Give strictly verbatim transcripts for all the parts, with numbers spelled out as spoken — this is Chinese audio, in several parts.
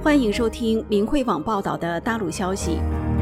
欢迎收听明慧网报道的大陆消息。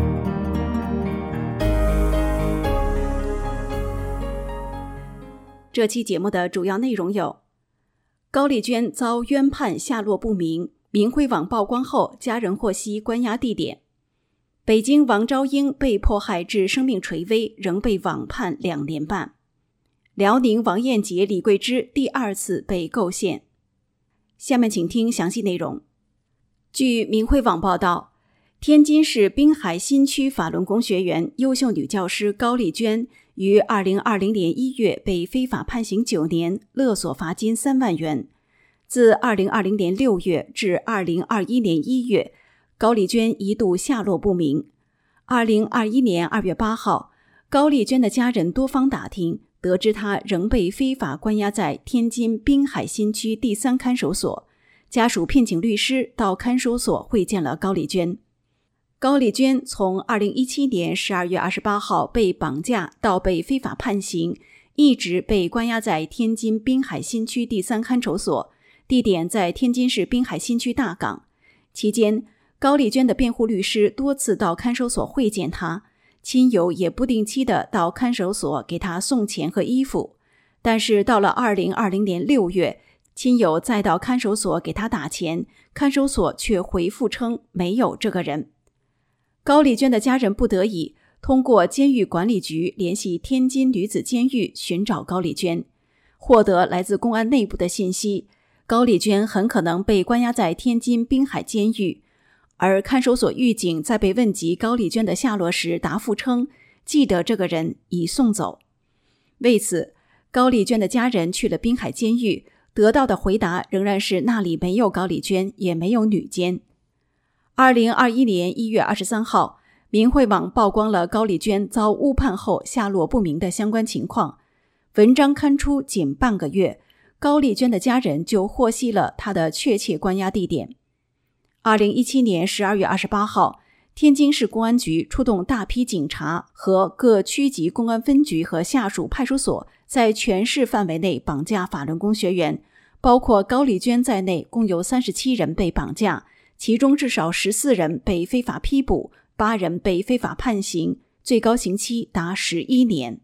这期节目的主要内容有：高丽娟遭冤判下落不明，明慧网曝光后家人获悉关押地点；北京王昭英被迫害致生命垂危，仍被网判两年半；辽宁王艳杰、李桂芝第二次被构陷。下面请听详细内容。据明慧网报道，天津市滨海新区法轮功学员优秀女教师高丽娟于二零二零年一月被非法判刑九年，勒索罚金三万元。自二零二零年六月至二零二一年一月，高丽娟一度下落不明。二零二一年二月八号，高丽娟的家人多方打听，得知她仍被非法关押在天津滨海新区第三看守所。家属聘请律师到看守所会见了高丽娟。高丽娟从二零一七年十二月二十八号被绑架到被非法判刑，一直被关押在天津滨海新区第三看守所，地点在天津市滨海新区大港。期间，高丽娟的辩护律师多次到看守所会见她，亲友也不定期的到看守所给她送钱和衣服。但是到了二零二零年六月，亲友再到看守所给他打钱，看守所却回复称没有这个人。高丽娟的家人不得已通过监狱管理局联系天津女子监狱寻找高丽娟，获得来自公安内部的信息，高丽娟很可能被关押在天津滨海监狱。而看守所狱警在被问及高丽娟的下落时答复称，记得这个人已送走。为此，高丽娟的家人去了滨海监狱，得到的回答仍然是那里没有高丽娟，也没有女监。二零二一年一月二十三号，明慧网曝光了高丽娟遭误判后下落不明的相关情况。文章刊出仅半个月，高丽娟的家人就获悉了她的确切关押地点。二零一七年十二月二十八号，天津市公安局出动大批警察和各区级公安分局和下属派出所，在全市范围内绑架法轮功学员，包括高丽娟在内，共有三十七人被绑架，其中至少十四人被非法批捕，八人被非法判刑，最高刑期达十一年。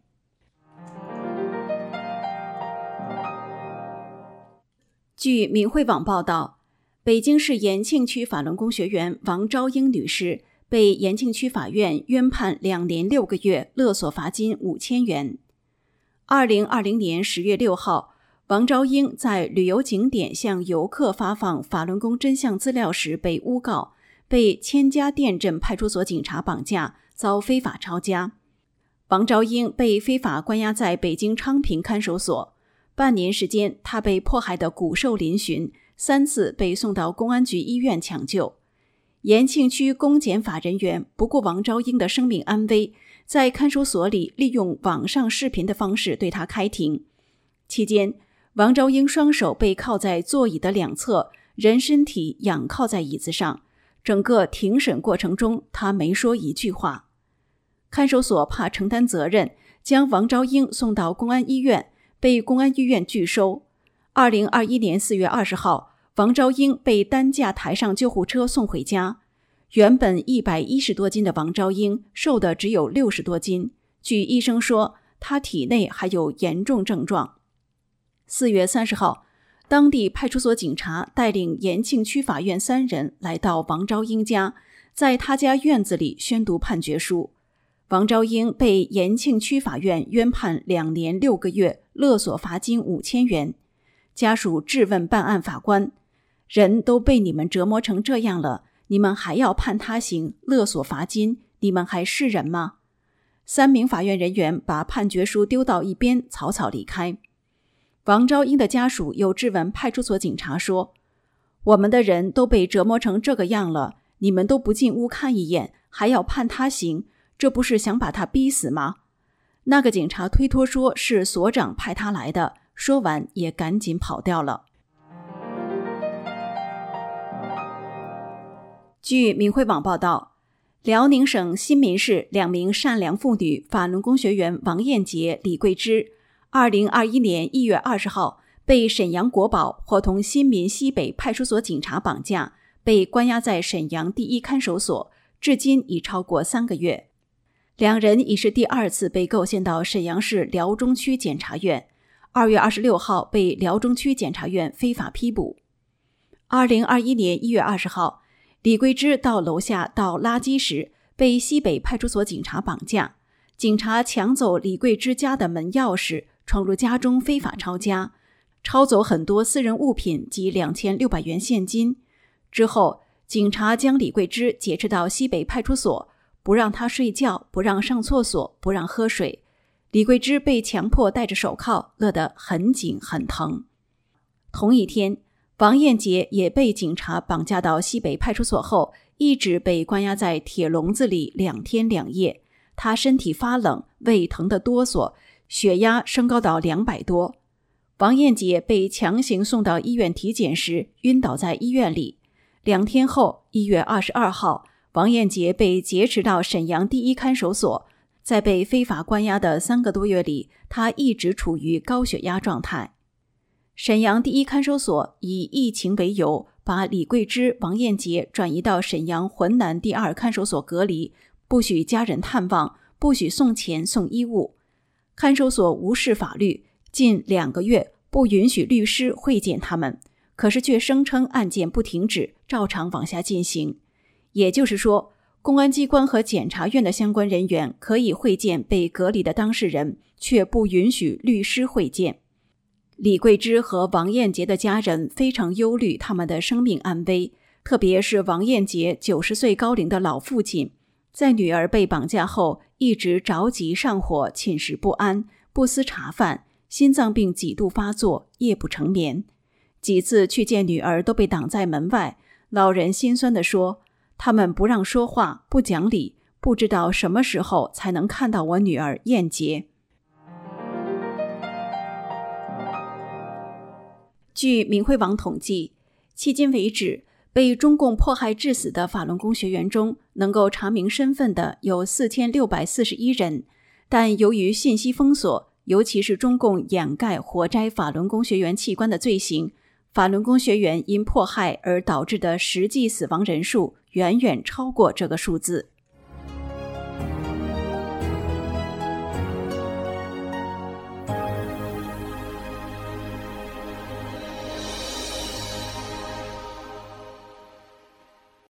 据明慧网报道，北京市延庆区法轮功学员王昭英女士被延庆区法院冤判两年六个月，勒索罚金五千元。二零二零年十月六号，王昭英在旅游景点向游客发放法轮功真相资料时被诬告，被千家店镇派出所警察绑架，遭非法抄家。王昭英被非法关押在北京昌平看守所，半年时间，她被迫害得骨瘦嶙峋，三次被送到公安局医院抢救。延庆区公检法人员不顾王昭英的生命安危，在看守所里利用网上视频的方式对她开庭。期间，王昭英双手被铐在座椅的两侧，人身体仰靠在椅子上。整个庭审过程中，她没说一句话。看守所怕承担责任，将王昭英送到公安医院，被公安医院拒收。二零二一年四月二十号，王昭英被担架抬上救护车送回家。原本一百一十多斤的王昭英瘦的只有六十多斤，据医生说，她体内还有严重症状。四月三十号，当地派出所警察带领延庆区法院三人来到王昭英家，在他家院子里宣读判决书。王昭英被延庆区法院冤判两年六个月，勒索罚金五千元。家属质问办案法官，人都被你们折磨成这样了，你们还要判他刑，勒索罚金，你们还是人吗？三名法院人员把判决书丢到一边，草草离开。王昭英的家属又质问派出所警察说，我们的人都被折磨成这个样了，你们都不进屋看一眼，还要判他刑，这不是想把他逼死吗？那个警察推脱说是所长派他来的，说完也赶紧跑掉了。据明慧网报道，辽宁省新民市两名善良妇女法轮功学员王艳杰、李桂芝，二零二一年一月二十号被沈阳国保伙同新民西北派出所警察绑架， 被关押在沈阳第一看守所，至今已超过三个月。两人已是第二次被构陷到沈阳市辽中区检察院，二月二十六号被辽中区检察院非法批捕。二零二一年一月二十号，李桂芝到楼下倒垃圾时被西北派出所警察绑架，警察抢走李桂芝家的门钥匙，闯入家中非法抄家，抄走很多私人物品及两千六百元现金。之后，警察将李桂芝劫持到西北派出所，不让她睡觉，不让上厕所，不让喝水。李桂芝被强迫戴着手铐，勒得很紧很疼。同一天，王艳杰也被警察绑架到西北派出所后，一直被关押在铁笼子里两天两夜。他身体发冷，胃疼得哆嗦，血压升高到两百多。王艳杰被强行送到医院体检时，晕倒在医院里。两天后，一月二十二号，王艳杰被劫持到沈阳第一看守所。在被非法关押的三个多月里，他一直处于高血压状态。沈阳第一看守所以疫情为由，把李桂芝、王艳杰转移到沈阳浑南第二看守所隔离，不许家人探望，不许送钱送衣物。看守所无视法律，近两个月不允许律师会见他们，可是却声称案件不停止，照常往下进行。也就是说，公安机关和检察院的相关人员可以会见被隔离的当事人，却不允许律师会见。李桂芝和王艳杰的家人非常忧虑他们的生命安危，特别是王艳杰九十岁高龄的老父亲，在女儿被绑架后一直着急上火，寝食不安，不思茶饭，心脏病几度发作，夜不成眠。几次去见女儿都被挡在门外，老人心酸地说，他们不让说话，不讲理，不知道什么时候才能看到我女儿艳杰。据明慧网统计，迄今为止，被中共迫害致死的法轮功学员中，能够查明身份的有四千六百四十一人，但由于信息封锁，尤其是中共掩盖活摘法轮功学员器官的罪行，法轮功学员因迫害而导致的实际死亡人数远远超过这个数字。